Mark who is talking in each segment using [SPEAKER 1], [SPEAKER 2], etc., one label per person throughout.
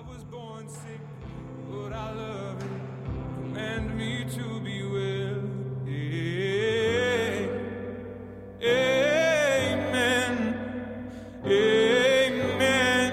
[SPEAKER 1] was born sick, but I love it. Command me to be well. Amen. Amen.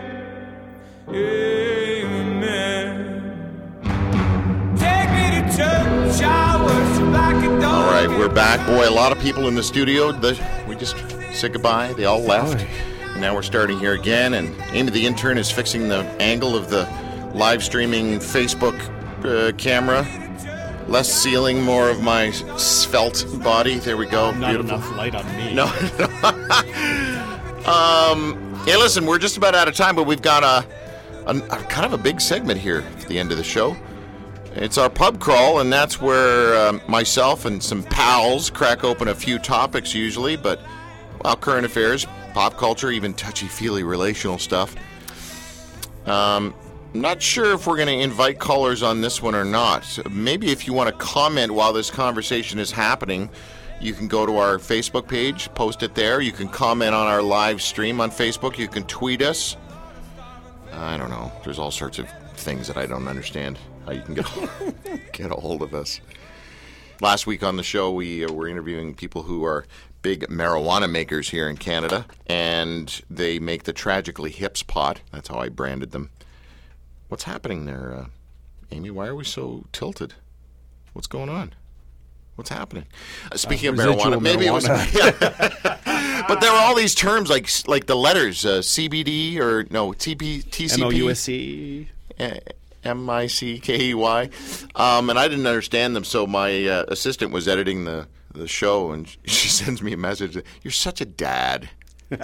[SPEAKER 1] Amen. Take me to church, I worship like a dog.
[SPEAKER 2] All right, we're back. Boy, a lot of people in the studio. We just said goodbye. They all left. And now we're starting here again. And Amy, the intern, is fixing the angle of the live streaming Facebook camera. Less ceiling, more of my svelte body. There we go.
[SPEAKER 3] Not
[SPEAKER 2] Beautiful.
[SPEAKER 3] enough light on me.
[SPEAKER 2] No. Hey, listen, we're just about out of time, but we've got a kind of a big segment here at the end of the show. It's our pub crawl, and that's where myself and some pals crack open a few topics usually, but, well, current affairs, pop culture, even touchy-feely relational stuff. Not sure if we're going to invite callers on this one or not. Maybe if you want to comment while this conversation is happening, you can go to our Facebook page, post it there. You can comment on our live stream on Facebook. You can tweet us. I don't know. There's all sorts of things that I don't understand how you can get a hold of us. Last week on the show, we were interviewing people who are big marijuana makers here in Canada, and they make the Tragically Hips pot. That's how I branded them. What's happening there, Amy? Why are we so tilted? What's going on? What's happening? Speaking of marijuana, maybe it was. But there were all these terms like the letters CBD or no TCP,
[SPEAKER 3] MOUSC,
[SPEAKER 2] MICKEY, and I didn't understand them. So my assistant was editing the show, and she sends me a message. You're such a dad.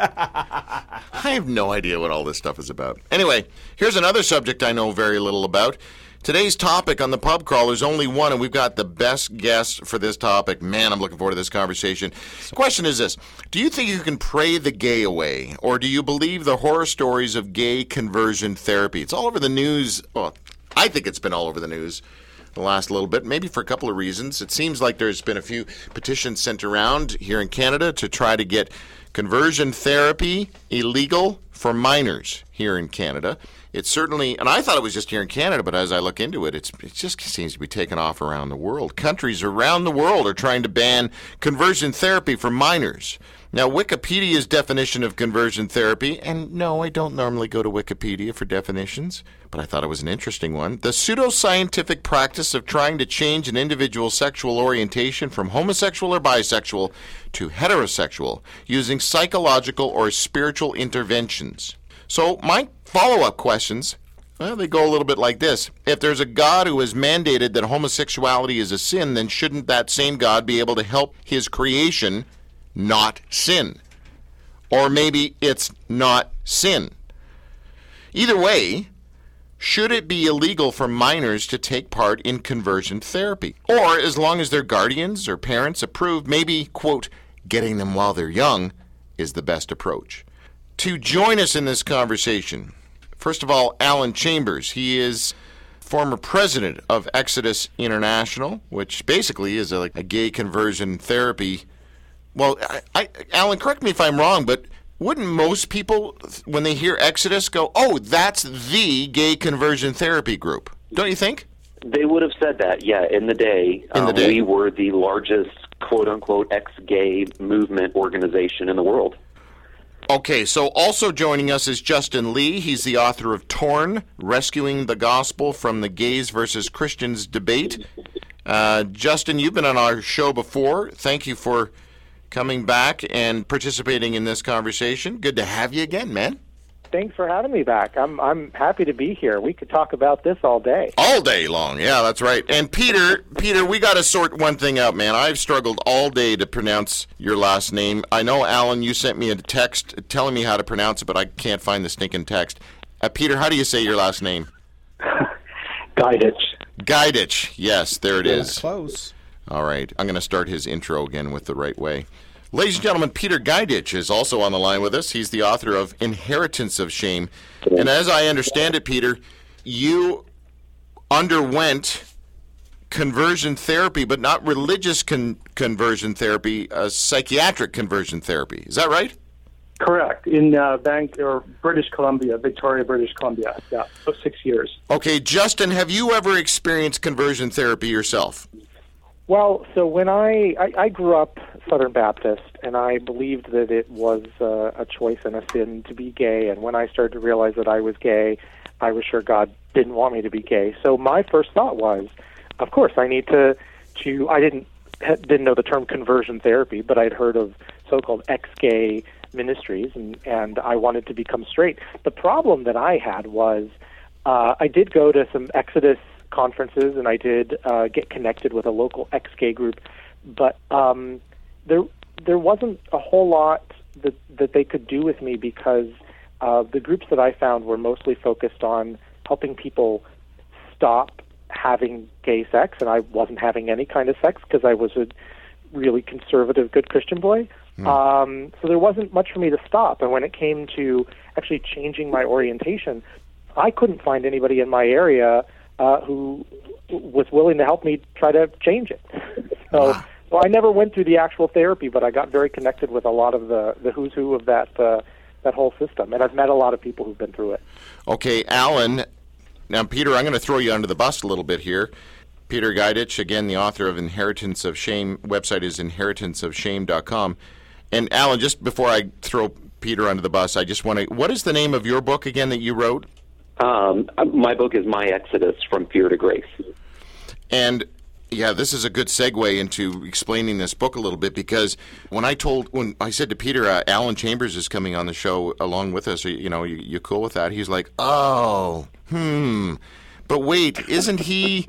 [SPEAKER 2] I have no idea what all this stuff is about. Anyway, here's another subject I know very little about. Today's topic on the pub crawl is only one, and we've got the best guest for this topic. Man, I'm looking forward to this conversation. The question is this. Do you think you can pray the gay away, or do you believe the horror stories of gay conversion therapy? It's all over the news. Well, I think it's been all over the news the last little bit, maybe for a couple of reasons. It seems like there's been a few petitions sent around here in Canada to try to get conversion therapy illegal for minors here in Canada. It's certainly, and I thought it was just here in Canada, but as I look into it, it just seems to be taken off around the world. Countries around the world are trying to ban conversion therapy for minors. Now, Wikipedia's definition of conversion therapy, and no, I don't normally go to Wikipedia for definitions, but I thought it was an interesting one. The pseudoscientific practice of trying to change an individual's sexual orientation from homosexual or bisexual to heterosexual using psychological or spiritual interventions. So my follow-up questions, well, they go a little bit like this. If there's a God who has mandated that homosexuality is a sin, then shouldn't that same God be able to help his creation not sin? Or maybe it's not sin. Either way, should it be illegal for minors to take part in conversion therapy? Or as long as their guardians or parents approve, maybe, quote, getting them while they're young is the best approach. To join us in this conversation, first of all, Alan Chambers. He is former president of Exodus International, which basically is a gay conversion therapy. Well, Alan, correct me if I'm wrong, but wouldn't most people, when they hear Exodus, go, oh, that's the gay conversion therapy group? Don't you think?
[SPEAKER 4] They would have said that, yeah, in the day. We were the largest, quote-unquote, ex-gay movement organization in the world.
[SPEAKER 2] Okay, so also joining us is Justin Lee. He's the author of Torn, Rescuing the Gospel from the Gays versus Christians Debate. Justin, you've been on our show before. Thank you for coming back and participating in this conversation. Good to have you again, man.
[SPEAKER 5] Thanks for having me back. I'm happy to be here. We could talk about this all day.
[SPEAKER 2] All day long. Yeah, that's right. And Peter, we got to sort one thing out, man. I've struggled all day to pronounce your last name. I know, Alan, you sent me a text telling me how to pronounce it, but I can't find the stinking text. Peter, how do you say your last name?
[SPEAKER 5] Gaidich.
[SPEAKER 2] Gaidich. Yes, there it is.
[SPEAKER 3] Close.
[SPEAKER 2] All right. I'm going to start his intro again with the right way. Ladies and gentlemen, Peter Gaidich is also on the line with us. He's the author of Inheritance of Shame. And as I understand it, Peter, you underwent conversion therapy, but not religious conversion therapy, psychiatric conversion therapy. Is that right?
[SPEAKER 6] Correct. In British Columbia, Victoria, British Columbia. Yeah, about 6 years.
[SPEAKER 2] Okay, Justin, have you ever experienced conversion therapy yourself?
[SPEAKER 5] Well, so when I grew up Southern Baptist, and I believed that it was a choice and a sin to be gay, and when I started to realize that I was gay, I was sure God didn't want me to be gay. So my first thought was, of course, I need to I didn't know the term conversion therapy, but I'd heard of so-called ex-gay ministries, and I wanted to become straight. The problem that I had was I did go to some Exodus conferences, and I did get connected with a local ex-gay group, but there wasn't a whole lot that they could do with me, because the groups that I found were mostly focused on helping people stop having gay sex, and I wasn't having any kind of sex because I was a really conservative, good Christian boy. So there wasn't much for me to stop. And when it came to actually changing my orientation, I couldn't find anybody in my area who was willing to help me try to change it. So I never went through the actual therapy, but I got very connected with a lot of the who's who of that whole system. And I've met a lot of people who've been through it.
[SPEAKER 2] Okay, Alan. Now, Peter, I'm going to throw you under the bus a little bit here. Peter Gaidich, again, the author of Inheritance of Shame. Website is inheritanceofshame.com. And Alan, just before I throw Peter under the bus, I just want to, what is the name of your book again that you wrote?
[SPEAKER 4] My book is My Exodus, From Fear to Grace.
[SPEAKER 2] And yeah, this is a good segue into explaining this book a little bit, because when I said to Peter, Alan Chambers is coming on the show along with us, you cool with that? He's like, but wait, wasn't he,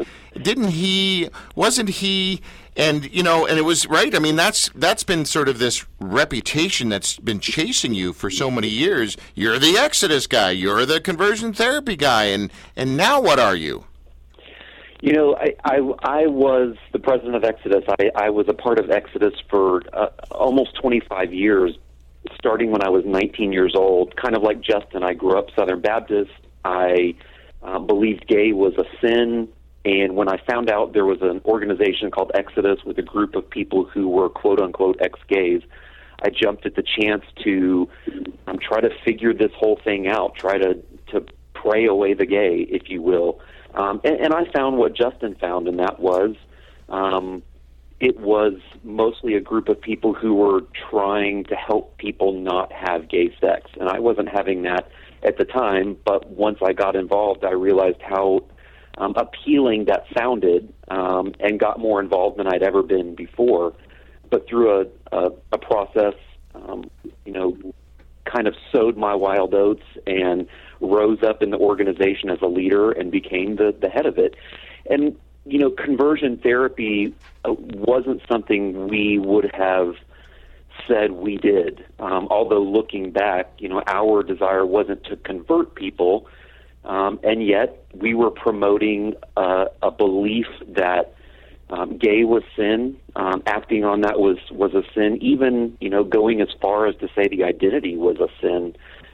[SPEAKER 2] and it was right. I mean, that's been sort of this reputation that's been chasing you for so many years. You're the Exodus guy, you're the conversion therapy guy, and now what are you?
[SPEAKER 4] I was the president of Exodus. I was a part of Exodus for almost 25 years, starting when I was 19 years old. Kind of like Justin, I grew up Southern Baptist. I believed gay was a sin, and when I found out there was an organization called Exodus with a group of people who were quote-unquote ex-gays, I jumped at the chance to try to figure this whole thing out, try to pray away the gay, if you will. And I found what Justin found, and that was it was mostly a group of people who were trying to help people not have gay sex. And I wasn't having that at the time, but once I got involved, I realized how appealing that sounded, and got more involved than I'd ever been before. But through a process, kind of sowed my wild oats and rose up in the organization as a leader and became the head of it. And, conversion therapy wasn't something we would have said we did. Although looking back, our desire wasn't to convert people, and yet we were promoting a belief that gay was sin, acting on that was a sin, even, going as far as to say the identity was a sin,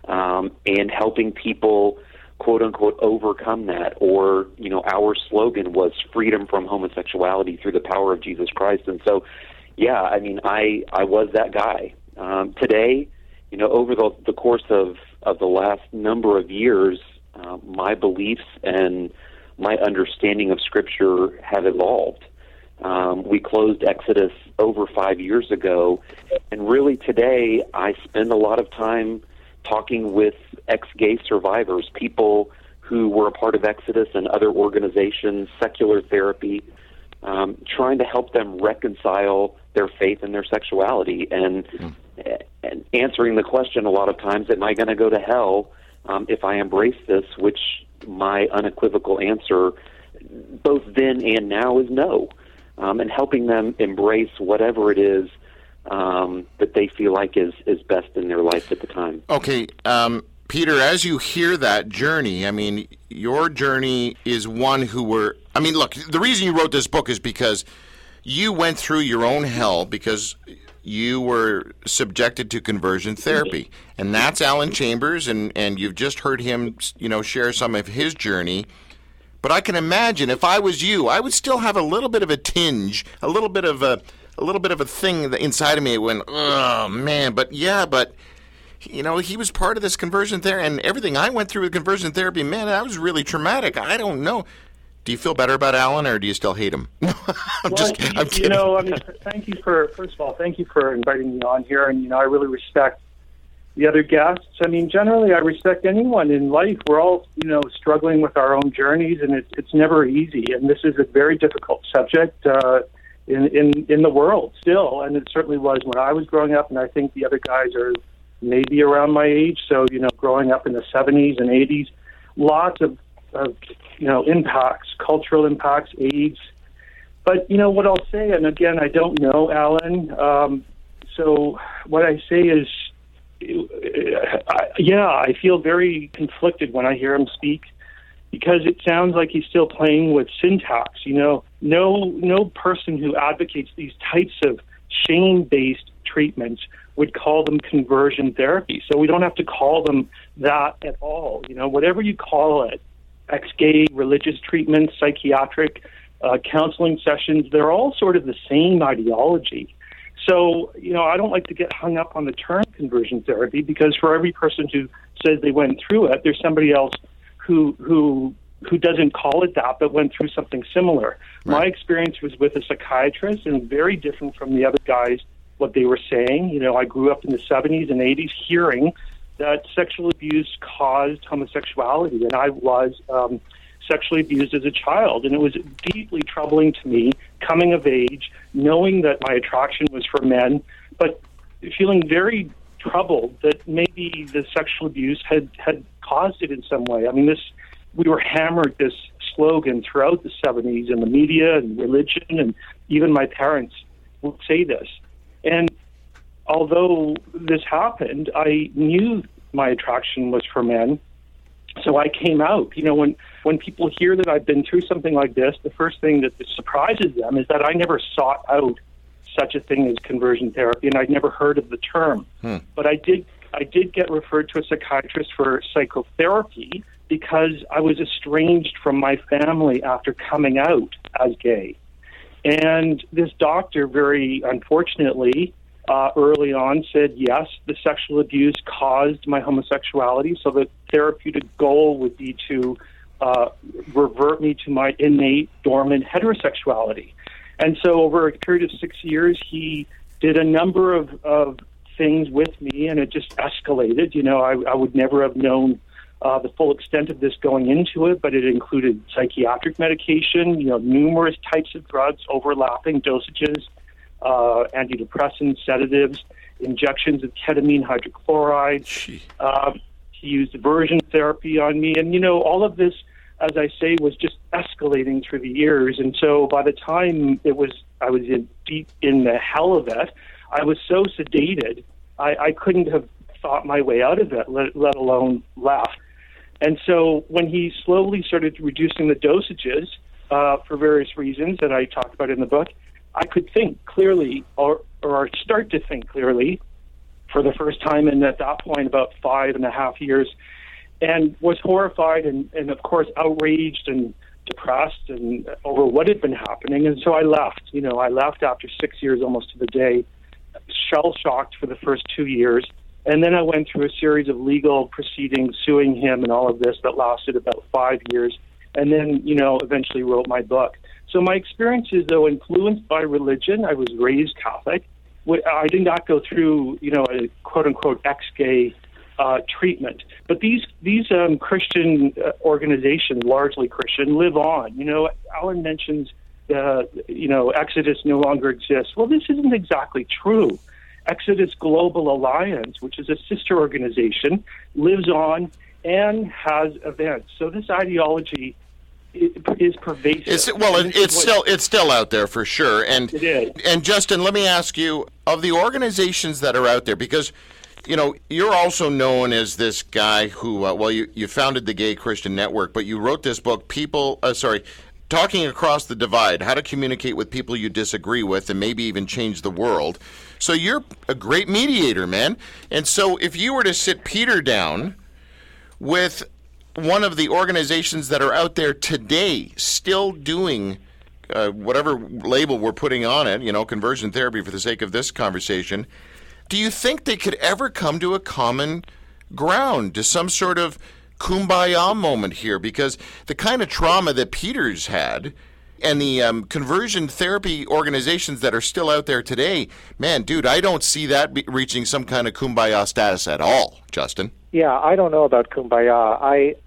[SPEAKER 4] and helping people, quote unquote, overcome that. Or, our slogan was freedom from homosexuality through the power of Jesus Christ. And so, yeah, I mean, I was that guy. Today, over the course of the last number of years, my beliefs and my understanding of Scripture have evolved. We closed Exodus over 5 years ago, and really today I spend a lot of time talking with ex-gay survivors, people who were a part of Exodus and other organizations, secular therapy, trying to help them reconcile their faith and their sexuality, and answering the question a lot of times, am I going to go to hell if I embrace this, which my unequivocal answer both then and now is no. And helping them embrace whatever it is that they feel like is best in their life at the time.
[SPEAKER 2] Okay, Peter, as you hear that journey, I mean, your journey is one look, the reason you wrote this book is because you went through your own hell because you were subjected to conversion therapy. And that's Alan Chambers, and you've just heard him, share some of his journey. But I can imagine if I was you, I would still have a little bit of a tinge, a little bit of a thing inside of me when, oh man, but he was part of this conversion therapy, and everything I went through with conversion therapy, man, that was really traumatic. I don't know. Do you feel better about Alan, or do you still hate him? I'm kidding.
[SPEAKER 6] Thank you first of all, thank you for inviting me on here, and, I really respect the other guests. Generally, I respect anyone in life. We're all, struggling with our own journeys, and it's never easy, and this is a very difficult subject in the world still, and it certainly was when I was growing up, and I think the other guys are maybe around my age, so, growing up in the 70s and 80s, lots of impacts, cultural impacts, AIDS. But, what I'll say, and again, I don't know Alan, so what I say is, I feel very conflicted when I hear him speak, because it sounds like he's still playing with syntax. No person who advocates these types of shame-based treatments would call them conversion therapy. So we don't have to call them that at all. Whatever you call it, ex-gay, religious treatment, psychiatric, counseling sessions, they're all sort of the same ideology. So, I don't like to get hung up on the term conversion therapy, because for every person who says they went through it, there's somebody else who doesn't call it that, but went through something similar. Right. My experience was with a psychiatrist, and very different from the other guys, what they were saying. I grew up in the 70s and 80s hearing that sexual abuse caused homosexuality, and I was sexually abused as a child, and it was deeply troubling to me coming of age, knowing that my attraction was for men, but feeling very troubled that maybe the sexual abuse had caused it in some way. We were hammered this slogan throughout the 70s in the media and religion, and even my parents would say this. And although this happened, I knew my attraction was for men, so I came out. When people hear that I've been through something like this, the first thing that surprises them is that I never sought out such a thing as conversion therapy, and I'd never heard of the term. But I did get referred to a psychiatrist for psychotherapy because I was estranged from my family after coming out as gay. And this doctor, very unfortunately, early on said, yes, the sexual abuse caused my homosexuality, so the therapeutic goal would be to revert me to my innate, dormant heterosexuality. And so over a period of 6 years, he did a number of things with me, and it just escalated. I would never have known the full extent of this going into it, but it included psychiatric medication, numerous types of drugs, overlapping dosages, antidepressants, sedatives, injections of ketamine hydrochloride. He used aversion therapy on me. And, all of this, as I say, was just escalating through the years. And so by the time I was deep in the hell of it, I was so sedated, I couldn't have thought my way out of it, let alone left. And so when he slowly started reducing the dosages for various reasons that I talk about in the book, I could think clearly or start to think clearly for the first time, and at that point about 5.5 years, and was horrified and of course outraged and depressed and over what had been happening. And so I left. I left after 6 years, almost to the day, shell-shocked for the first 2 years. And then I went through a series of legal proceedings, suing him and all of this that lasted about 5 years. And then, eventually wrote my book. So my experiences, though, influenced by religion. I was raised Catholic. I did not go through, a quote-unquote ex-gay treatment. But these Christian organizations, largely Christian, live on. Alan mentions, Exodus no longer exists. Well, this isn't exactly true. Exodus Global Alliance, which is a sister organization, lives on and has events. So this ideology is pervasive.
[SPEAKER 2] It's still out there for sure. And
[SPEAKER 6] it is.
[SPEAKER 2] And Justin, let me ask you, of the organizations that are out there, because you're also known as this guy who, you founded the Gay Christian Network, but you wrote this book, Talking Across the Divide, How to Communicate with People You Disagree With and Maybe Even Change the World. So you're a great mediator, man. And so if you were to sit Peter down with one of the organizations that are out there today still doing whatever label we're putting on it, conversion therapy for the sake of this conversation, do you think they could ever come to a common ground, to some sort of kumbaya moment here? Because the kind of trauma that Peter's had and the conversion therapy organizations that are still out there today, man, dude, I don't see that reaching some kind of kumbaya status at all, Justin.
[SPEAKER 5] Yeah, I don't know about kumbaya.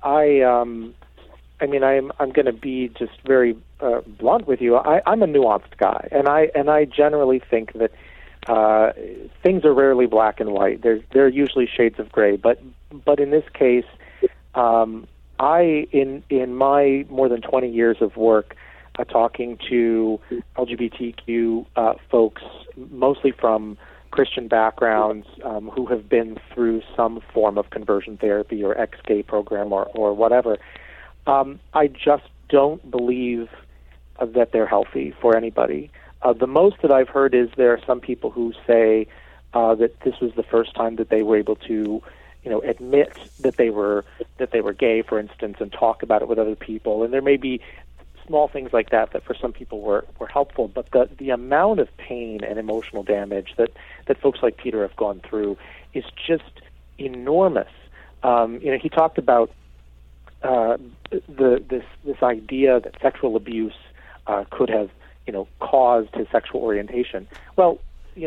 [SPEAKER 5] I mean, I'm going to be just very blunt with you. I'm a nuanced guy, and I generally think that things are rarely black and white. They're usually shades of gray. But in this case, in my more than 20 years of work, talking to LGBTQ folks, mostly from Christian backgrounds, who have been through some form of conversion therapy or ex-gay program or whatever, I just don't believe that they're healthy for anybody. The most that I've heard is there are some people who say that this was the first time that they were able to, admit that they were gay, for instance, and talk about it with other people. And there may be small things like that for some people were helpful, but the amount of pain and emotional damage that folks like Peter have gone through is just enormous. He talked about this idea that sexual abuse could have caused his sexual orientation. Well,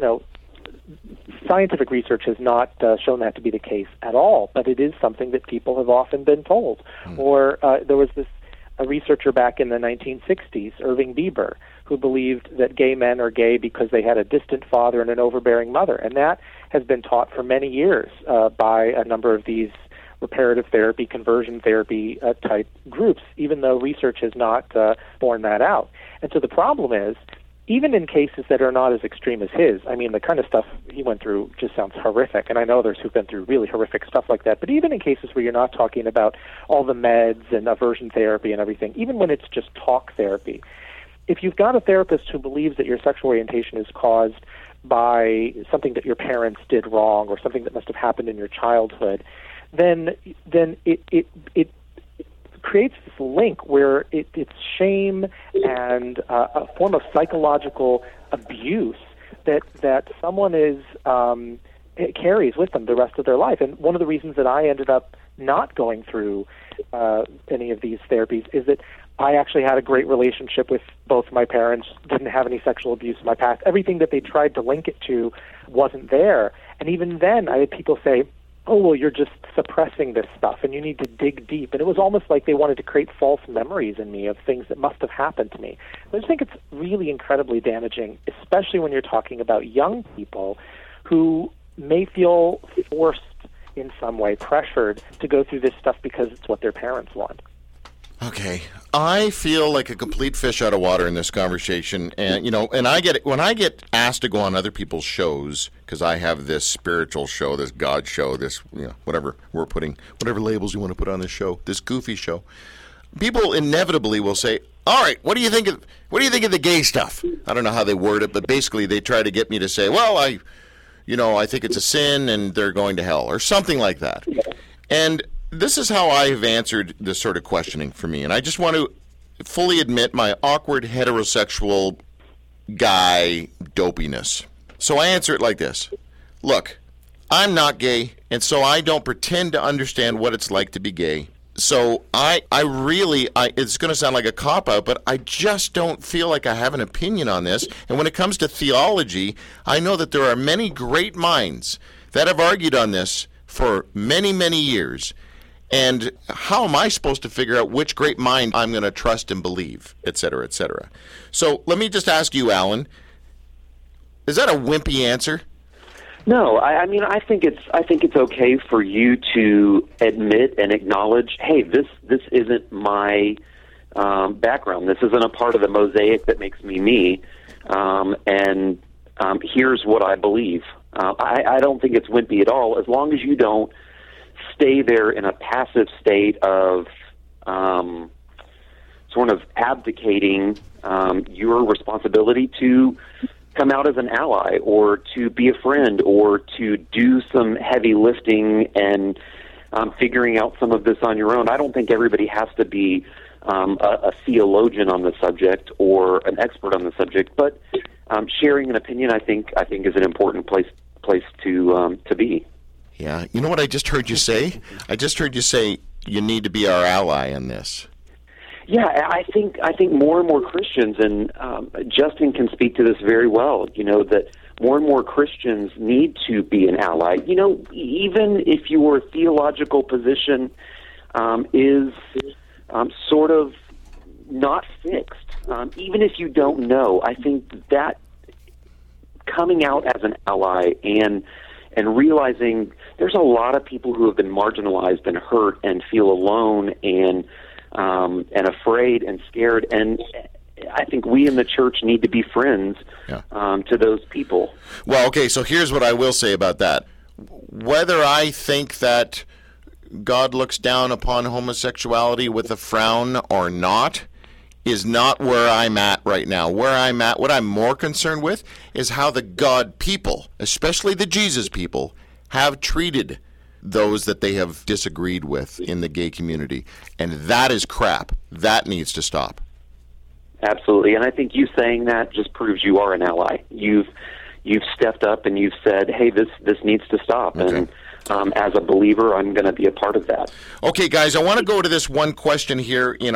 [SPEAKER 5] scientific research has not shown that to be the case at all, but it is something that people have often been told. Or there was a researcher back in the 1960s, Irving Bieber, who believed that gay men are gay because they had a distant father and an overbearing mother. And that has been taught for many years by a number of these reparative therapy, conversion therapy type groups, even though research has not borne that out. And so the problem is, even in cases that are not as extreme as his, I mean, the kind of stuff he went through just sounds horrific, and I know others who've been through really horrific stuff like that, but even in cases where you're not talking about all the meds and aversion therapy and everything, even when it's just talk therapy, if you've got a therapist who believes that your sexual orientation is caused by something that your parents did wrong or something that must have happened in your childhood, then it creates this link where it's shame and a form of psychological abuse that someone carries with them the rest of their life. And one of the reasons that I ended up not going through any of these therapies is that I actually had a great relationship with both my parents, didn't have any sexual abuse in my past. Everything that they tried to link it to wasn't there. And even then, I had people say, oh, well, you're just suppressing this stuff and you need to dig deep. And it was almost like they wanted to create false memories in me of things that must have happened to me. I just think it's really incredibly damaging, especially when you're talking about young people who may feel forced in some way, pressured to go through this stuff because it's what their parents want.
[SPEAKER 2] Okay, I feel like a complete fish out of water in this conversation, and when I get asked to go on other people's shows, because I have this spiritual show, this God show, this whatever labels you want to put on this show, this goofy show, people inevitably will say, "All right, what do you think of the gay stuff?" I don't know how they word it, but basically they try to get me to say, "Well, I think it's a sin and they're going to hell," or something like that, and this is how I've answered this sort of questioning for me, and I just want to fully admit my awkward heterosexual guy dopiness. So I answer it like this. Look, I'm not gay, and so I don't pretend to understand what it's like to be gay. So I really, it's going to sound like a cop-out, but I just don't feel like I have an opinion on this. And when it comes to theology, I know that there are many great minds that have argued on this for many, many years. And how am I supposed to figure out which great mind I'm going to trust and believe, et cetera, et cetera? So let me just ask you, Alan, is that a wimpy answer?
[SPEAKER 4] No, I mean, I think it's okay for you to admit and acknowledge, hey, this isn't my background. This isn't a part of the mosaic that makes me me, and here's what I believe. I don't think it's wimpy at all, as long as you don't stay there in a passive state of sort of abdicating your responsibility to come out as an ally or to be a friend or to do some heavy lifting and figuring out some of this on your own. I don't think everybody has to be a theologian on the subject or an expert on the subject, but sharing an opinion, I think is an important place place to be.
[SPEAKER 2] Yeah. You know what I just heard you say? I just heard you say you need to be our ally in this.
[SPEAKER 4] Yeah, I think more and more Christians, and Justin can speak to this very well, that more and more Christians need to be an ally. Even if your theological position is sort of not fixed, even if you don't know, I think that coming out as an ally and realizing there's a lot of people who have been marginalized and hurt and feel alone and afraid and scared, and I think we in the church need to be friends to those people.
[SPEAKER 2] Well, okay, so here's what I will say about that. Whether I think that God looks down upon homosexuality with a frown or not is not where I'm at right now. Where I'm at, what I'm more concerned with is how the God people, especially the Jesus people, have treated those that they have disagreed with in the gay community. And that is crap. That needs to stop.
[SPEAKER 4] Absolutely. And I think you saying that just proves you are an ally. You've stepped up and you've said, hey, this needs to stop. Okay. And as a believer, I'm going to be a part of that.
[SPEAKER 2] Okay, guys, I want to go to this one question here in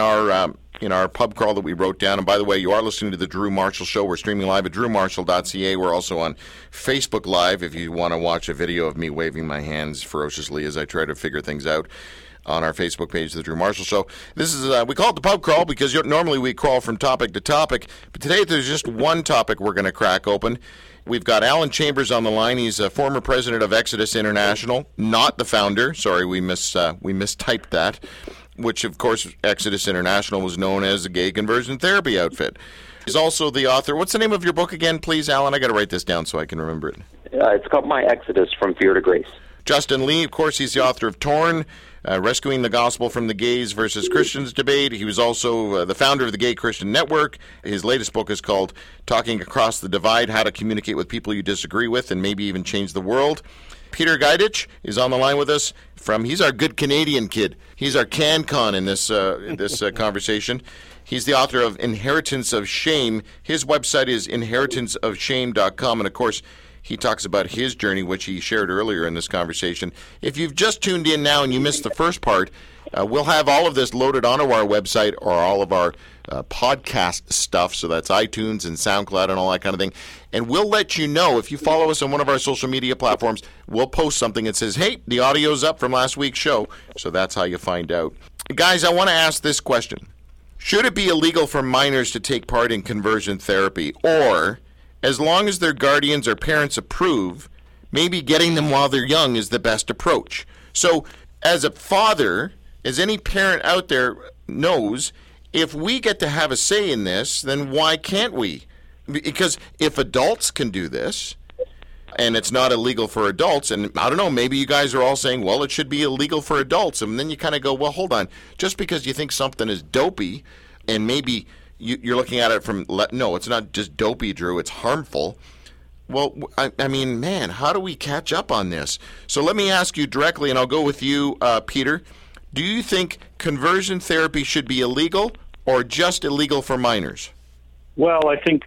[SPEAKER 2] our pub crawl that we wrote down. And by the way, you are listening to the Drew Marshall Show. We're streaming live at drewmarshall.ca. We're also on Facebook Live if you want to watch a video of me waving my hands ferociously as I try to figure things out on our Facebook page, The Drew Marshall Show. This is, we call it the pub crawl because normally we crawl from topic to topic. But today there's just one topic we're going to crack open. We've got Alan Chambers on the line. He's a former president of Exodus International, not the founder. Sorry, we mistyped that. Which, of course, Exodus International was known as a gay conversion therapy outfit. He's also the author. What's the name of your book again, please, Alan? I got to write this down so I can remember it.
[SPEAKER 4] It's called My Exodus, From Fear to Grace.
[SPEAKER 2] Justin Lee, of course, he's the author of Torn, Rescuing the Gospel from the Gays versus Christians Debate. He was also the founder of the Gay Christian Network. His latest book is called Talking Across the Divide, How to Communicate with People You Disagree With and Maybe Even Change the World. Peter Gaidich is on the line with us. He's our good Canadian kid. He's our CanCon in this conversation. He's the author of Inheritance of Shame. His website is inheritanceofshame.com. And, of course, he talks about his journey, which he shared earlier in this conversation. If you've just tuned in now and you missed the first part, we'll have all of this loaded onto our website or all of our podcast stuff. So that's iTunes and SoundCloud and all that kind of thing. And we'll let you know if you follow us on one of our social media platforms. We'll post something that says, hey, the audio's up from last week's show. So that's how you find out. Guys, I want to ask this question. Should it be illegal for minors to take part in conversion therapy? Or, as long as their guardians or parents approve, maybe getting them while they're young is the best approach? So, as a father, as any parent out there knows, if we get to have a say in this, then why can't we? Because if adults can do this, and it's not illegal for adults, and I don't know, maybe you guys are all saying, well, it should be illegal for adults, and then you kind of go, well, hold on, just because you think something is dopey, and maybe you're looking at it from, no, it's not just dopey, Drew, it's harmful. Well, I mean, man, how do we catch up on this? So let me ask you directly, and I'll go with you, Peter. Do you think conversion therapy should be illegal or just illegal for minors?
[SPEAKER 6] Well, I think,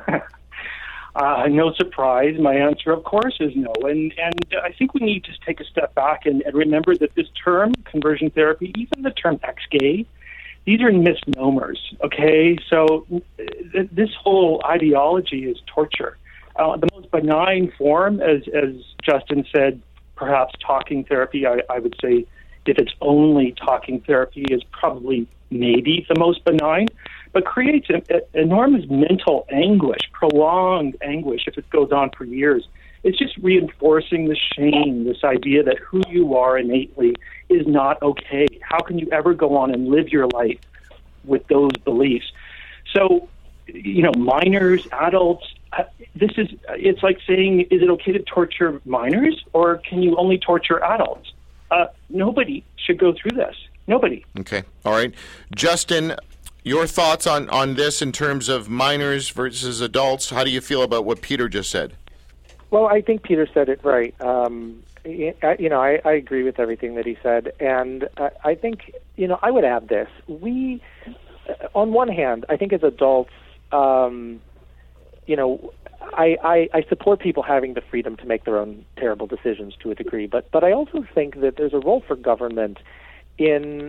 [SPEAKER 6] no surprise, my answer, of course, is no. And I think we need to take a step back and remember that this term, conversion therapy, even the term ex-gay, these are misnomers, okay? So this whole ideology is torture. The most benign form, as Justin said, perhaps talking therapy, I would say if it's only talking therapy is probably maybe the most benign, but creates enormous mental anguish, prolonged anguish if it goes on for years. It's just reinforcing the shame, this idea that who you are innately is not okay. How can you ever go on and live your life with those beliefs? So, minors, adults, it's like saying, is it okay to torture minors or can you only torture adults? Nobody should go through this. Nobody.
[SPEAKER 2] Okay. All right. Justin, your thoughts on this in terms of minors versus adults? How do you feel about what Peter just said?
[SPEAKER 5] Well, I think Peter said it right. I agree with everything that he said. And I think, I would add this. We, on one hand, I think as adults, I support people having the freedom to make their own terrible decisions to a degree, but I also think that there's a role for government in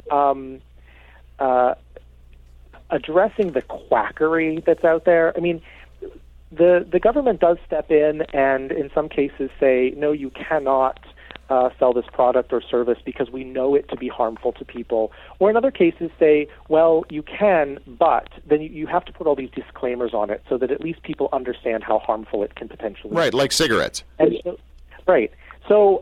[SPEAKER 5] addressing the quackery that's out there. I mean, the government does step in and in some cases say, no, you cannot sell this product or service because we know it to be harmful to people. Or in other cases say, well, you can, but then you have to put all these disclaimers on it so that at least people understand how harmful it can potentially be.
[SPEAKER 2] Right, like cigarettes.
[SPEAKER 5] And so, right. So,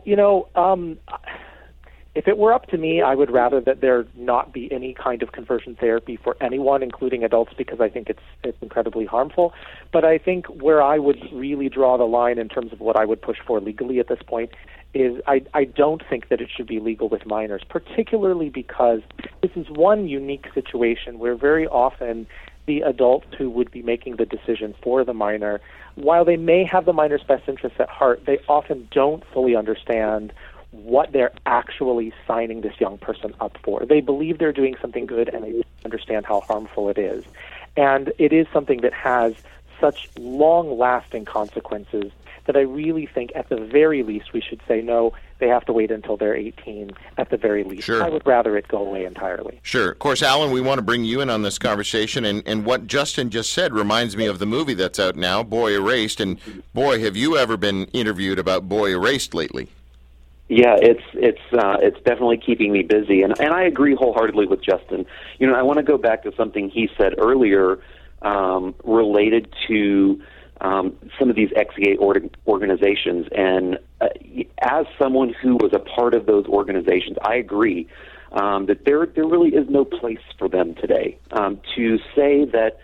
[SPEAKER 5] if it were up to me, I would rather that there not be any kind of conversion therapy for anyone, including adults, because I think it's incredibly harmful. But I think where I would really draw the line in terms of what I would push for legally at this point is I don't think that it should be legal with minors, particularly because this is one unique situation where very often the adults who would be making the decision for the minor, while they may have the minor's best interests at heart, they often don't fully understand what they're actually signing this young person up for. They believe they're doing something good, and they don't understand how harmful it is. And it is something that has such long-lasting consequences that I really think at the very least we should say, no, they have to wait until they're 18 at the very least.
[SPEAKER 2] Sure.
[SPEAKER 5] I would rather it go away entirely.
[SPEAKER 2] Sure. Of course, Alan, we want to bring you in on this conversation, and what Justin just said reminds me of the movie that's out now, Boy Erased, and boy, have you ever been interviewed about Boy Erased lately.
[SPEAKER 4] Yeah, it's definitely keeping me busy, and I agree wholeheartedly with Justin. I want to go back to something he said earlier related to some of these ex-gay organizations, and as someone who was a part of those organizations, I agree that there really is no place for them today. To say that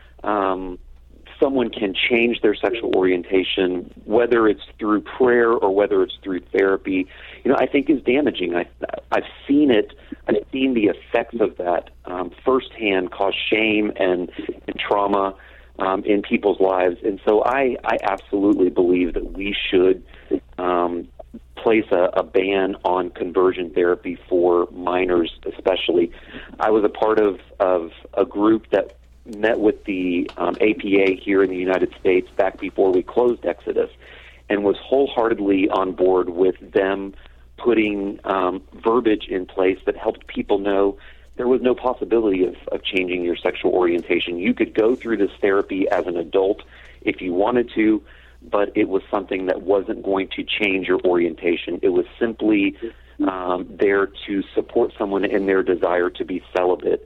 [SPEAKER 4] someone can change their sexual orientation, whether it's through prayer or whether it's through therapy, I think is damaging. I've seen it. I've seen the effects of that firsthand cause shame and trauma in people's lives. And so I absolutely believe that we should place a ban on conversion therapy for minors especially. I was a part of a group that met with the APA here in the United States back before we closed Exodus, and was wholeheartedly on board with them putting verbiage in place that helped people know there was no possibility of changing your sexual orientation. You could go through this therapy as an adult if you wanted to, but it was something that wasn't going to change your orientation. It was simply there to support someone in their desire to be celibate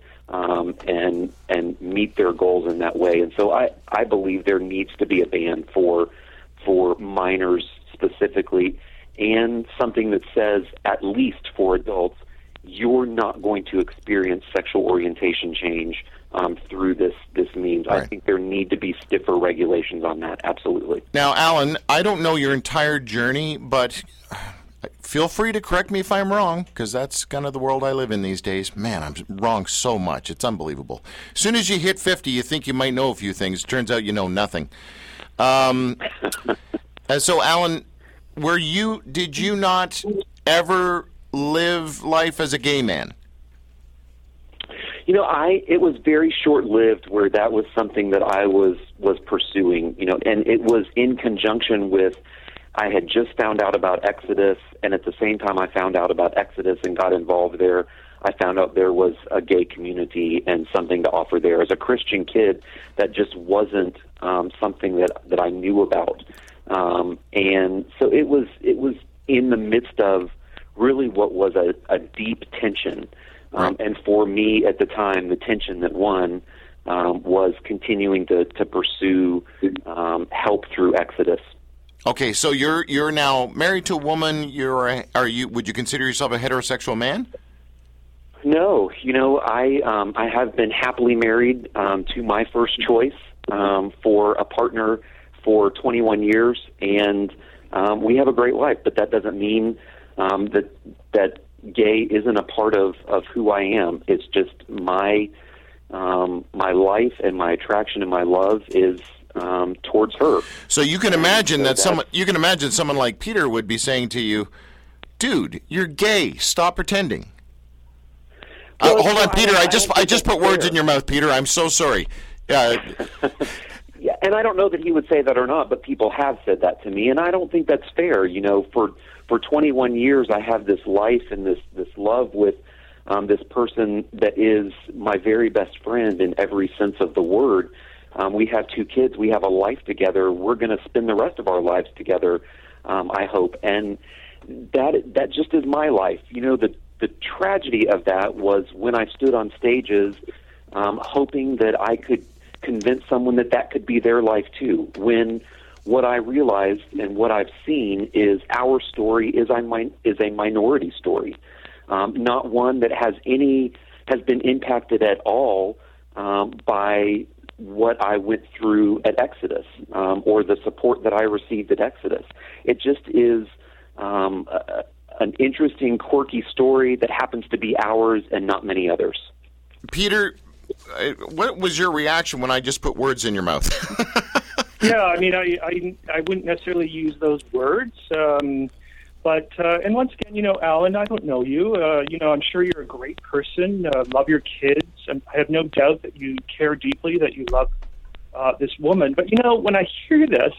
[SPEAKER 4] and meet their goals in that way. And so I believe there needs to be a ban for minors specifically, and something that says, at least for adults, you're not going to experience sexual orientation change through this means.
[SPEAKER 2] Right.
[SPEAKER 4] I think there need to be stiffer regulations on that, absolutely.
[SPEAKER 2] Now, Alan, I don't know your entire journey, but feel free to correct me if I'm wrong, because that's kind of the world I live in these days. Man, I'm wrong so much. It's unbelievable. As soon as you hit 50, you think you might know a few things. It turns out you know nothing. And so, Alan, did you not ever live life as a gay man?
[SPEAKER 4] It was very short-lived where that was something that I was pursuing, and it was in conjunction with, I had just found out about Exodus, and at the same time I found out about Exodus and got involved there, I found out there was a gay community and something to offer there. As a Christian kid, that just wasn't something that I knew about. And so it was in the midst of really what was a deep tension. And for me at the time, the tension that won was continuing to pursue help through Exodus.
[SPEAKER 2] Okay, so you're now married to a woman. Would you consider yourself a heterosexual man?
[SPEAKER 4] No, I have been happily married to my first choice for a partner for 21 years, and we have a great life. But that doesn't mean that gay isn't a part of who I am. It's just my life and my attraction and my love is towards her.
[SPEAKER 2] So you can imagine someone like Peter would be saying to you, "Dude, you're gay. Stop pretending."
[SPEAKER 4] Well,
[SPEAKER 2] hold on, Peter. I just put words in your mouth, Peter. I'm so sorry.
[SPEAKER 4] Yeah, And I don't know that he would say that or not, but people have said that to me, and I don't think that's fair. You know, for 21 years, I have this life and this love with this person that is my very best friend in every sense of the word. We have 2 kids. We have a life together. We're going to spend the rest of our lives together, I hope. And that just is my life. You know, the tragedy of that was when I stood on stages hoping that I could convince someone that could be their life too, when what I realized and what I've seen is our story is a minority story, not one that has been impacted at all by what I went through at Exodus or the support that I received at Exodus. It just is an interesting, quirky story that happens to be ours and not many others.
[SPEAKER 2] Peter, what was your reaction when I just put words in your mouth?
[SPEAKER 6] Yeah, I mean, I wouldn't necessarily use those words, but and once again, you know, Alan, I don't know you. You know, I'm sure you're a great person. Love your kids, and I have no doubt that you care deeply, that you love this woman. But you know, when I hear this,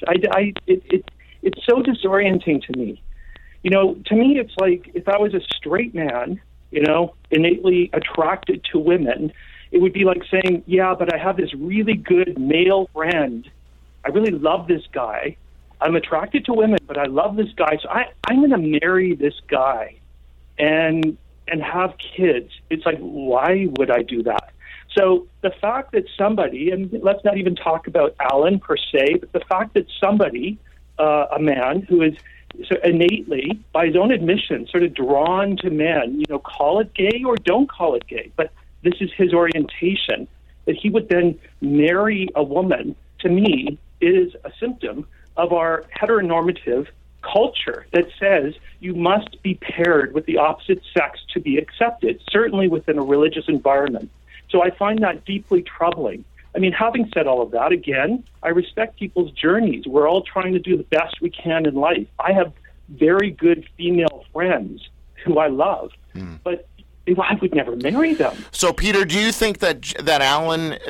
[SPEAKER 6] it's so disorienting to me. You know, to me, it's like if I was a straight man, you know, innately attracted to women, it would be like saying, yeah, but I have this really good male friend. I really love this guy. I'm attracted to women, but I love this guy, so I'm going to marry this guy and have kids. It's like, why would I do that? So the fact that somebody, and let's not even talk about Alan per se, but the fact that somebody, a man who is so innately, by his own admission, sort of drawn to men, you know, call it gay or don't call it gay, but this is his orientation, that he would then marry a woman, to me, is a symptom of our heteronormative culture that says you must be paired with the opposite sex to be accepted, certainly within a religious environment. So I find that deeply troubling. I mean, having said all of that, again, I respect people's journeys. We're all trying to do the best we can in life. I have very good female friends who I love, but I would never marry them.
[SPEAKER 2] So, Peter, do you think that Alan,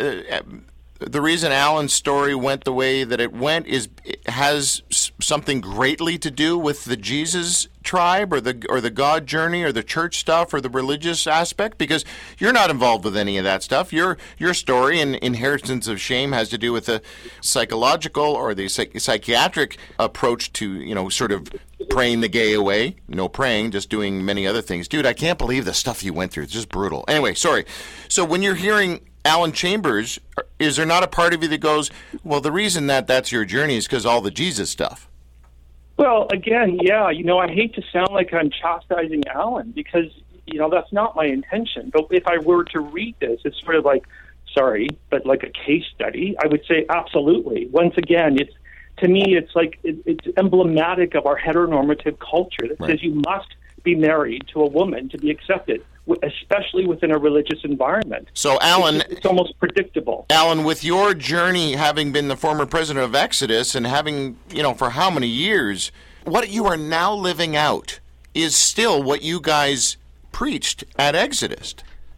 [SPEAKER 2] the reason Alan's story went the way that it went has something greatly to do with the Jesus tribe or the God journey or the church stuff or the religious aspect? Because you're not involved with any of that stuff. Your story and inheritance of shame has to do with the psychological or the psychiatric approach to, you know, sort of praying the gay away. No praying, just doing many other things. Dude, I can't believe the stuff you went through. It's just brutal. Anyway, sorry. So when you're hearing Alan Chambers, is there not a part of you that goes, well, the reason that's your journey is because all the Jesus stuff?
[SPEAKER 6] Well, again, yeah, you know, I hate to sound like I'm chastising Alan because, you know, that's not my intention. But if I were to read this, it's sort of like, sorry, but like a case study, I would say absolutely. Once again, to me, it's like it's emblematic of our heteronormative culture that says you must be married to a woman to be accepted, especially within a religious environment.
[SPEAKER 2] So, Alan,
[SPEAKER 6] it's almost predictable.
[SPEAKER 2] Alan, with your journey, having been the former president of Exodus and having, you know, for how many years, what you are now living out is still what you guys preached at Exodus.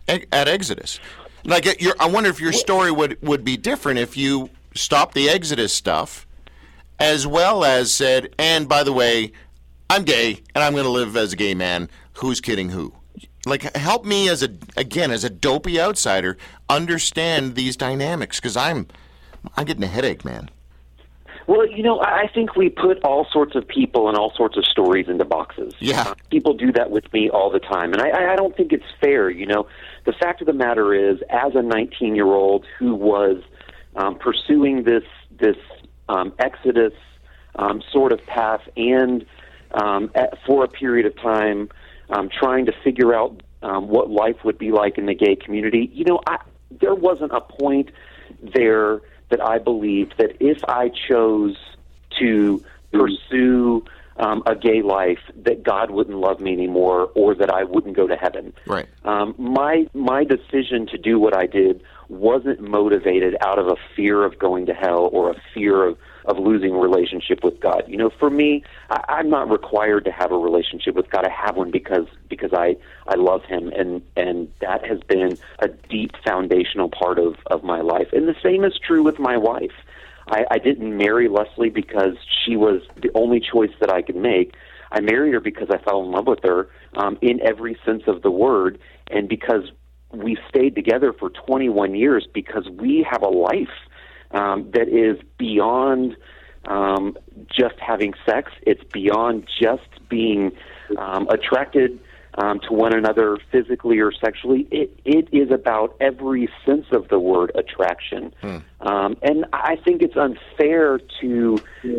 [SPEAKER 2] Like, I wonder if your story would be different if you stopped the Exodus stuff, as well as said, and by the way, I'm gay, and I'm going to live as a gay man. Who's kidding who? Like, help me as a dopey outsider understand these dynamics, because I'm getting a headache, man.
[SPEAKER 4] Well, you know, I think we put all sorts of people and all sorts of stories into boxes.
[SPEAKER 2] Yeah.
[SPEAKER 4] People do that with me all the time, and I don't think it's fair, you know. The fact of the matter is, as a 19-year-old who was pursuing this Exodus sort of path and for a period of time trying to figure out what life would be like in the gay community, you know, there wasn't a point there that I believed that if I chose to pursue a gay life, that God wouldn't love me anymore or that I wouldn't go to heaven.
[SPEAKER 2] Right.
[SPEAKER 4] My decision to do what I did wasn't motivated out of a fear of going to hell or a fear of losing a relationship with God. You know, for me, I'm not required to have a relationship with God. I have one because I love Him, and that has been a deep foundational part of my life. And the same is true with my wife. I didn't marry Leslie because she was the only choice that I could make. I married her because I fell in love with her in every sense of the word, and because we stayed together for 21 years because we have a life that is beyond just having sex. It's beyond just being attracted to one another physically or sexually. It is about every sense of the word attraction. And I think it's unfair to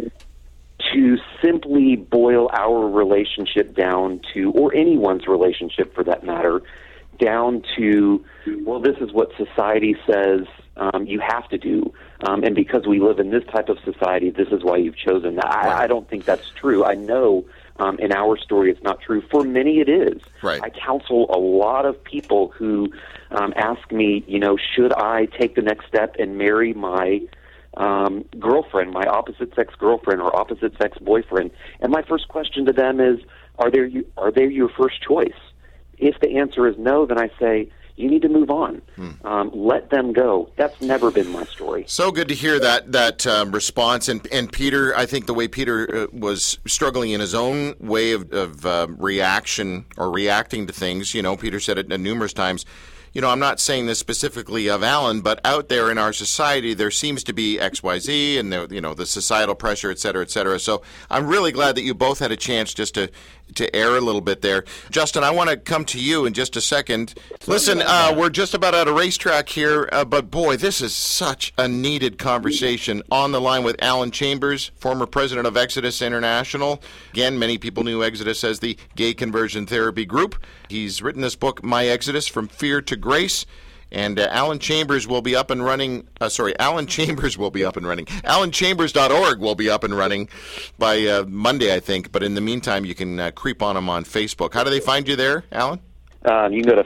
[SPEAKER 4] simply boil our relationship down to, or anyone's relationship for that matter, down to, well, this is what society says you have to do. And because we live in this type of society, this is why you've chosen that. I don't think that's true. I know in our story it's not true. For many it is.
[SPEAKER 2] Right.
[SPEAKER 4] I counsel a lot of people who ask me, should I take the next step and marry my girlfriend, my opposite-sex girlfriend or opposite-sex boyfriend? And my first question to them is, are they your first choice? If the answer is no, then I say, you need to move on. Let them go. That's never been my story.
[SPEAKER 2] So good to hear that response. And Peter, I think the way Peter was struggling in his own way of reaction or reacting to things, Peter said it numerous times. I'm not saying this specifically of Alan, but out there in our society, there seems to be XYZ and the societal pressure, et cetera, et cetera. So I'm really glad that you both had a chance just to air a little bit there. Justin, I want to come to you in just a second. Listen, we're just about at a racetrack here, but boy, this is such a needed conversation. On the line with Alan Chambers, former president of Exodus International. Again, many people knew Exodus as the gay conversion therapy group. He's written this book, My Exodus, From Fear to Grace. And Alan Chambers will be up and running. Alan Chambers will be up and running. AlanChambers.org will be up and running by Monday, I think. But in the meantime, you can creep on him on Facebook. How do they find you there, Alan?
[SPEAKER 4] You can go to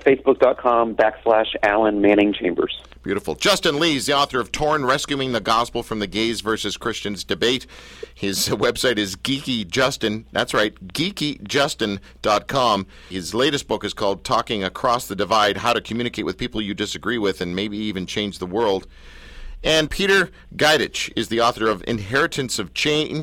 [SPEAKER 4] Facebook.com/Alan Manning Chambers.
[SPEAKER 2] Beautiful. Justin Lee is the author of Torn, Rescuing the Gospel from the Gays versus Christians Debate. His website is Geeky Justin. That's right, geekyjustin.com. His latest book is called Talking Across the Divide, How to Communicate with People You Disagree With and Maybe Even Change the World. And Peter Gaidich is the author of Inheritance of Shame.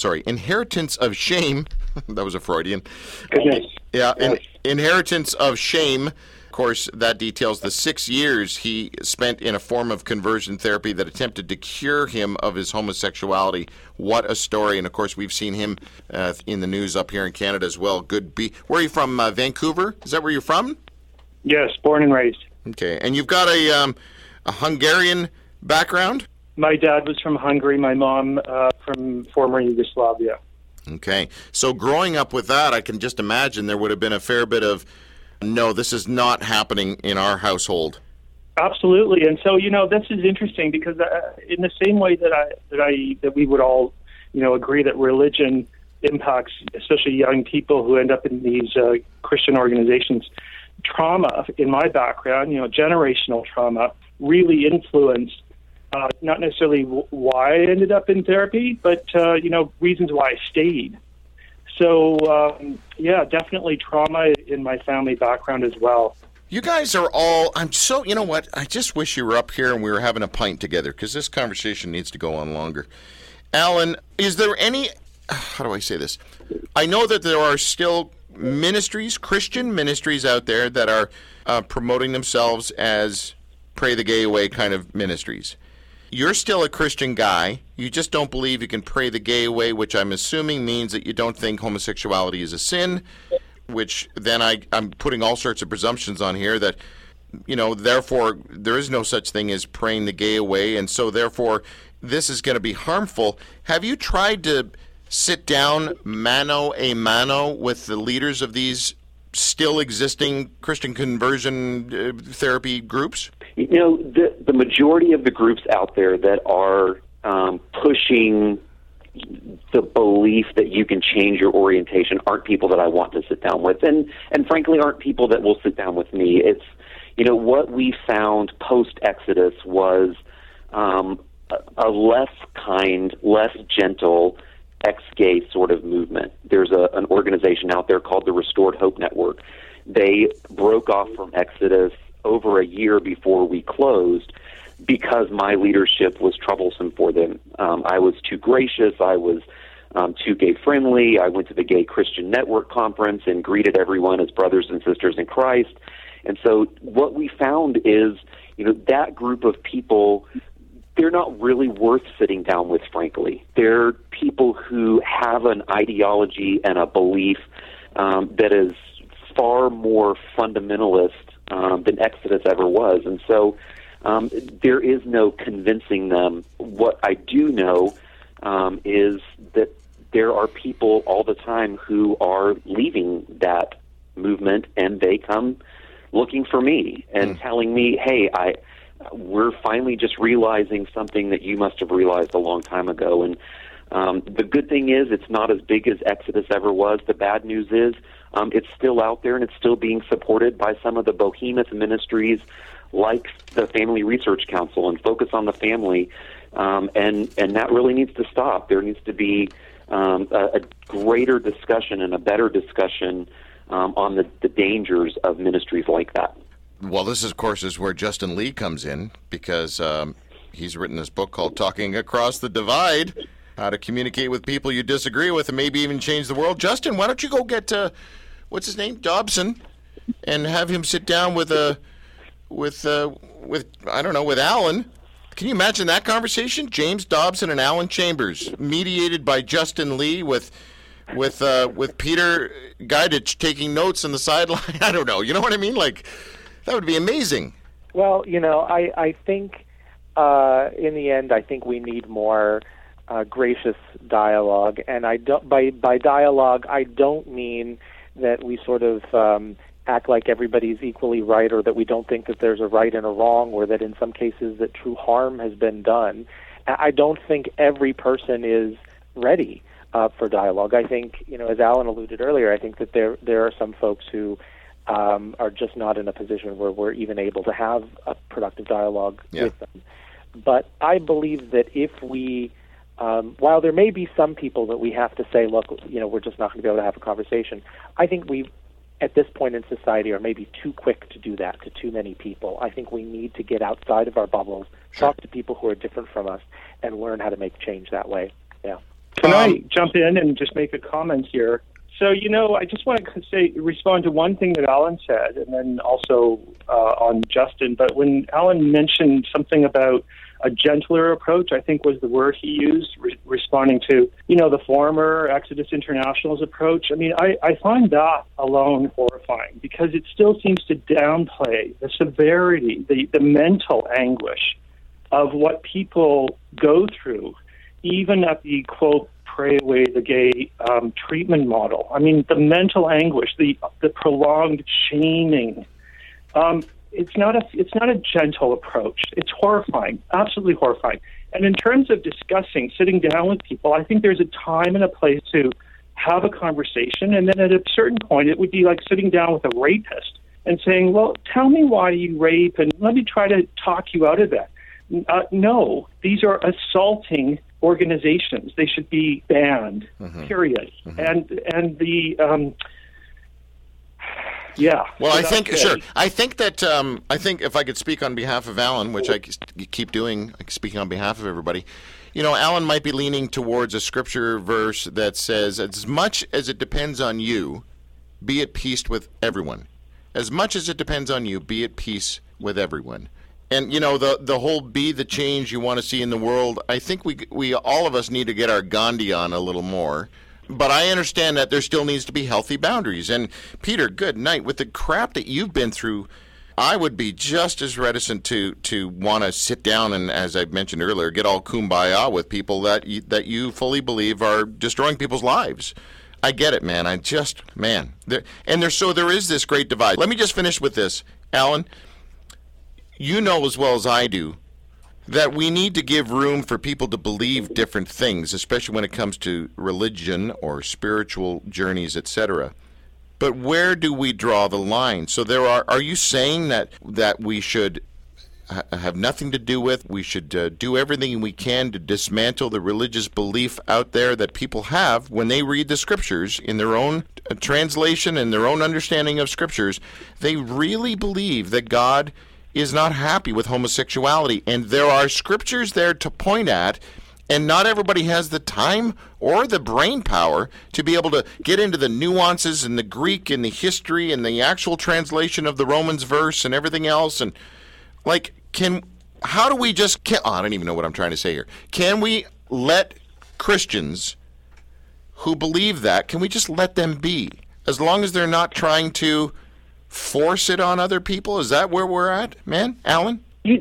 [SPEAKER 2] That was a Freudian.
[SPEAKER 6] Goodness.
[SPEAKER 2] Yeah, Inheritance of Shame. Of course, that details the 6 years he spent in a form of conversion therapy that attempted to cure him of his homosexuality. What a story. And, of course, we've seen him in the news up here in Canada as well. Where are you from, Vancouver? Is that where you're from?
[SPEAKER 6] Yes, born and raised.
[SPEAKER 2] Okay. And you've got a Hungarian background?
[SPEAKER 6] My dad was from Hungary, my mom from former Yugoslavia.
[SPEAKER 2] Okay. So growing up with that, I can just imagine there would have been a fair bit of, no, this is not happening in our household.
[SPEAKER 6] Absolutely. And so, this is interesting because in the same way that we would all, agree that religion impacts especially young people who end up in these Christian organizations, trauma, in my background, generational trauma, really influenced not necessarily why I ended up in therapy, but, reasons why I stayed. So, definitely trauma in my family background as well.
[SPEAKER 2] You guys are all, you know what, I just wish you were up here and we were having a pint together because this conversation needs to go on longer. Alan, is there any, how do I say this? I know that there are still ministries, Christian ministries out there that are promoting themselves as pray the gay away kind of ministries. You're still a Christian guy. You just don't believe you can pray the gay away, which I'm assuming means that you don't think homosexuality is a sin, which then I'm putting all sorts of presumptions on here that, therefore there is no such thing as praying the gay away, and so therefore this is going to be harmful. Have you tried to sit down mano a mano with the leaders of these still existing Christian conversion therapy groups?
[SPEAKER 4] The majority of the groups out there that are pushing the belief that you can change your orientation aren't people that I want to sit down with, and frankly aren't people that will sit down with me. It's, what we found post-Exodus was a less kind, less gentle, ex-gay sort of movement. There's an organization out there called the Restored Hope Network. They broke off from Exodus over a year before we closed. because my leadership was troublesome for them. I was too gracious. I was too gay-friendly. I went to the Gay Christian Network Conference and greeted everyone as brothers and sisters in Christ. And so what we found is, that group of people, they're not really worth sitting down with, frankly. They're people who have an ideology and a belief that is far more fundamentalist than Exodus ever was. And so there is no convincing them. What I do know is that there are people all the time who are leaving that movement, and they come looking for me and telling me, hey, we're finally just realizing something that you must have realized a long time ago. And the good thing is it's not as big as Exodus ever was. The bad news is it's still out there, and it's still being supported by some of the behemoth ministries like the Family Research Council and Focus on the Family, and that really needs to stop. There needs to be a greater discussion and a better discussion on the dangers of ministries like that.
[SPEAKER 2] Well, this, of course, is where Justin Lee comes in, because he's written this book called Talking Across the Divide, How to Communicate with People You Disagree With and Maybe Even Change the World. Justin, why don't you go get, what's his name, Dobson, and have him sit down with Alan. Can you imagine that conversation? James Dobson and Alan Chambers, mediated by Justin Lee with Peter Guidich taking notes on the sideline. I don't know. You know what I mean? Like, that would be amazing.
[SPEAKER 5] Well, I think in the end, I think we need more gracious dialogue, and I don't. By dialogue, I don't mean that we sort of act like everybody's equally right, or that we don't think that there's a right and a wrong, or that in some cases that true harm has been done. I don't think every person is ready for dialogue. I think, as Alan alluded earlier, I think that there are some folks who are just not in a position where we're even able to have a productive dialogue with them. But I believe that if we, while there may be some people that we have to say, look, we're just not going to be able to have a conversation, I think we, at this point in society, are maybe too quick to do that to too many people. I think we need to get outside of our bubbles, talk to people who are different from us, and learn how to make change that way. Yeah.
[SPEAKER 6] Can I jump in and just make a comment here? So, I just want to respond to one thing that Alan said, and then also on Justin. But when Alan mentioned something about a gentler approach, I think was the word he used, responding to, the former Exodus International's approach. I mean, I find that alone horrifying, because it still seems to downplay the severity, the mental anguish of what people go through, even at the, quote, pray away the gay treatment model. I mean, the mental anguish, the prolonged shaming. It's not a gentle approach. It's horrifying, absolutely horrifying. And in terms of discussing, sitting down with people, I think there's a time and a place to have a conversation. And then at a certain point, it would be like sitting down with a rapist and saying, well, tell me why you rape, and let me try to talk you out of that. No, these are assaulting organizations. They should be banned, period. And the... yeah.
[SPEAKER 2] Well, I think that I think if I could speak on behalf of Alan, which I keep doing, speaking on behalf of everybody, Alan might be leaning towards a scripture verse that says, as much as it depends on you, be at peace with everyone. As much as it depends on you, be at peace with everyone. And, the whole be the change you want to see in the world, I think we all of us need to get our Gandhi on a little more. But I understand that there still needs to be healthy boundaries. And, Peter, good night. With the crap that you've been through, I would be just as reticent to want to sit down and, as I mentioned earlier, get all kumbaya with people that you fully believe are destroying people's lives. I get it, man. There is this great divide. Let me just finish with this. Alan, you know as well as I do that we need to give room for people to believe different things, especially when it comes to religion or spiritual journeys, etc. But where do we draw the line? So are you saying that we should have nothing to do with, we should do everything we can to dismantle the religious belief out there that people have when they read the scriptures in their own translation and their own understanding of scriptures? They really believe that God is not happy with homosexuality. And there are scriptures there to point at, and not everybody has the time or the brain power to be able to get into the nuances and the Greek and the history and the actual translation of the Romans verse and everything else. And like, how do we just, I don't even know what I'm trying to say here. Can we let Christians who believe that, can we just let them be? As long as they're not trying to force it on other people? Is that where we're at, man? Alan?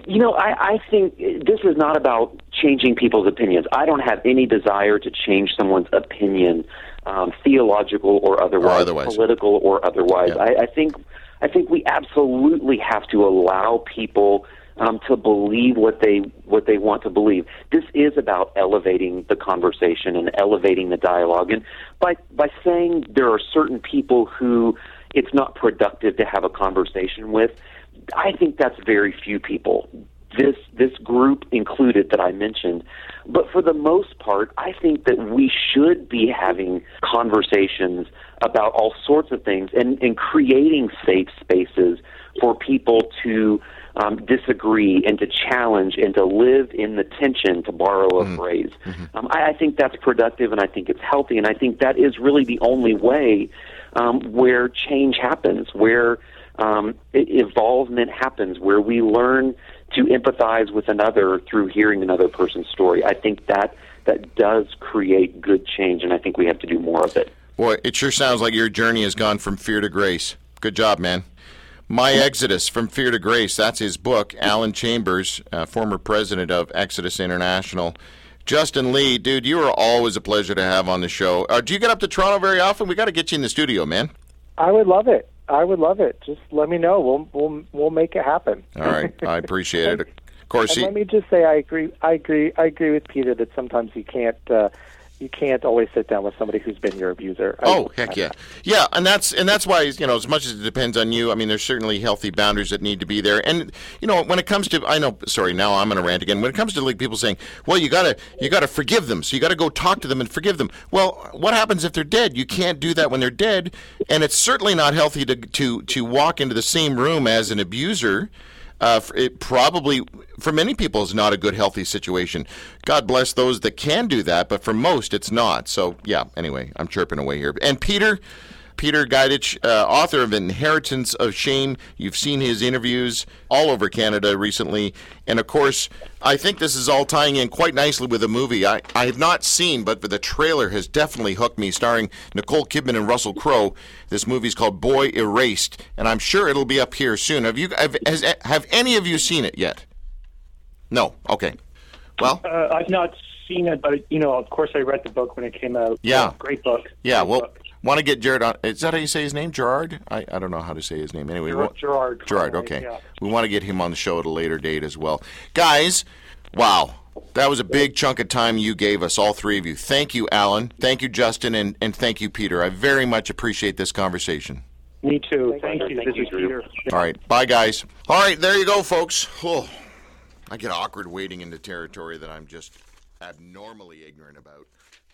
[SPEAKER 4] I think this is not about changing people's opinions. I don't have any desire to change someone's opinion, theological or otherwise, political or otherwise. Yeah. I think we absolutely have to allow people to believe what they want to believe. This is about elevating the conversation and elevating the dialogue. And by saying there are certain people who it's not productive to have a conversation with, I think that's very few people. This group included that I mentioned. But for the most part, I think that we should be having conversations about all sorts of things and creating safe spaces for people to disagree and to challenge and to live in the tension, to borrow a phrase. I think that's productive, and I think it's healthy, and I think that is really the only way where change happens, where evolvement happens, where we learn to empathize with another through hearing another person's story. I think that does create good change, and I think we have to do more of it.
[SPEAKER 2] Boy, it sure sounds like your journey has gone from fear to grace. Good job, man. My Exodus, From Fear to Grace, that's his book. Alan Chambers, former president of Exodus International. Justin Lee, dude, you are always a pleasure to have on the show. Do you get up to Toronto very often? We got to get you in the studio, man.
[SPEAKER 5] I would love it. Just let me know. We'll make it happen.
[SPEAKER 2] All right, I appreciate it. Of course.
[SPEAKER 5] Let me just say, I agree with Peter that sometimes you can't always sit down with somebody who's been your abuser.
[SPEAKER 2] Heck yeah. Yeah, and that's why, as much as it depends on you, I mean, there's certainly healthy boundaries that need to be there. And, when it comes to, now I'm going to rant again. When it comes to like people saying, well, you got to forgive them, so you got to go talk to them and forgive them. Well, what happens if they're dead? You can't do that when they're dead, and it's certainly not healthy to walk into the same room as an abuser. It probably, for many people, is not a good, healthy situation. God bless those that can do that, but for most, it's not. So, yeah, anyway, I'm chirping away here. And Peter Gaidich, author of Inheritance of Shame. You've seen his interviews all over Canada recently. And, of course, I think this is all tying in quite nicely with a movie I have not seen, but the trailer has definitely hooked me, starring Nicole Kidman and Russell Crowe. This movie's called Boy Erased, and I'm sure it'll be up here soon. Have any of you seen it yet? No? Okay. Well,
[SPEAKER 6] I've not seen it, but, of course I read the book when it came out.
[SPEAKER 2] Yeah.
[SPEAKER 6] Great book.
[SPEAKER 2] Yeah, want to get Jared on. Is that how you say his name? Gerard? I don't know how to say his name. Anyway,
[SPEAKER 6] Gerard.
[SPEAKER 2] Gerard, okay.
[SPEAKER 6] Yeah.
[SPEAKER 2] We want to get him on the show at a later date as well. Guys, wow. That was a big chunk of time you gave us, all three of you. Thank you, Alan. Thank you, Justin. And thank you, Peter. I very much appreciate this conversation.
[SPEAKER 6] Me too. Thank you.
[SPEAKER 4] Thank you, Drew.
[SPEAKER 6] Peter.
[SPEAKER 2] All right. Bye, guys. All right. There you go, folks. Oh, I get awkward wading into territory that I'm just abnormally ignorant about.